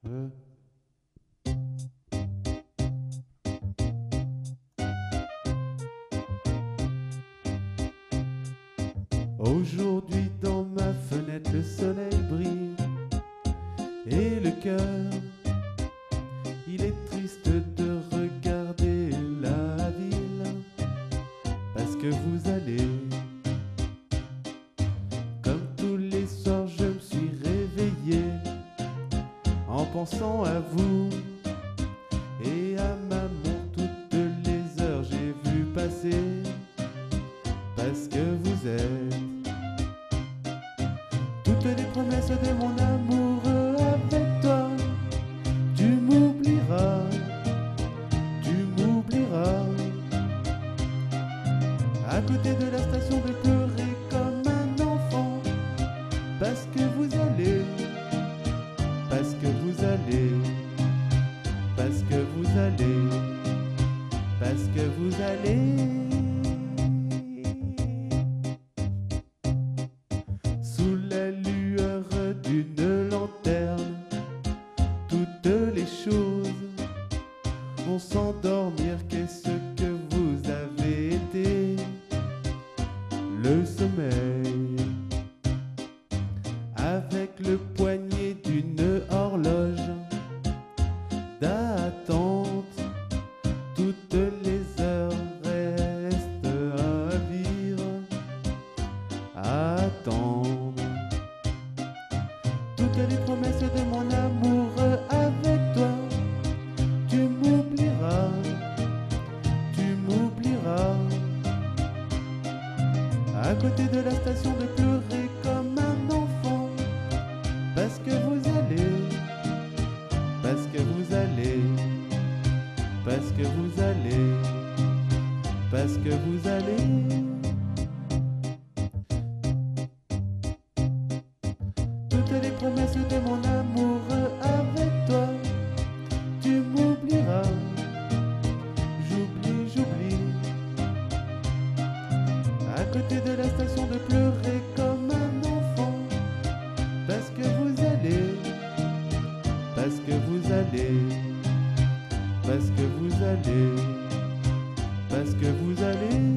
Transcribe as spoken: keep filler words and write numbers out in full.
Euh. Aujourd'hui dans ma fenêtre le soleil brille et le cœur, il est triste de regarder la ville parce que vous allez. Comme tous les soirs je me suis réveillé en pensant à vous et à ma montre, toutes les heures j'ai vu passer parce que vous êtes toutes les promesses de mon amour. Avec toi tu m'oublieras, tu m'oublieras. À côté de la station de pleurer comme un enfant parce que vous allez, parce que vous allez, parce que vous allez, parce que vous allez. Sous la lueur d'une lanterne, toutes les choses vont s'endormir. Qu'est-ce que vous avez été? Le sommeil. Avec le poignet d'une horloge d'attente, toutes les heures restent à vivre, à attendre. Toutes les promesses de mon amour. Avec toi tu m'oublieras, tu m'oublieras. À côté de la station de pleurer comme un enfant parce que vous allez, parce que vous allez, parce que vous allez, parce que vous allez. Toutes les promesses de mon amour. Avec toi tu m'oublieras, j'oublie, j'oublie. À côté de la station de pleurer comme un enfant parce que vous allez, parce que vous allez, parce que vous allez, parce que vous allez.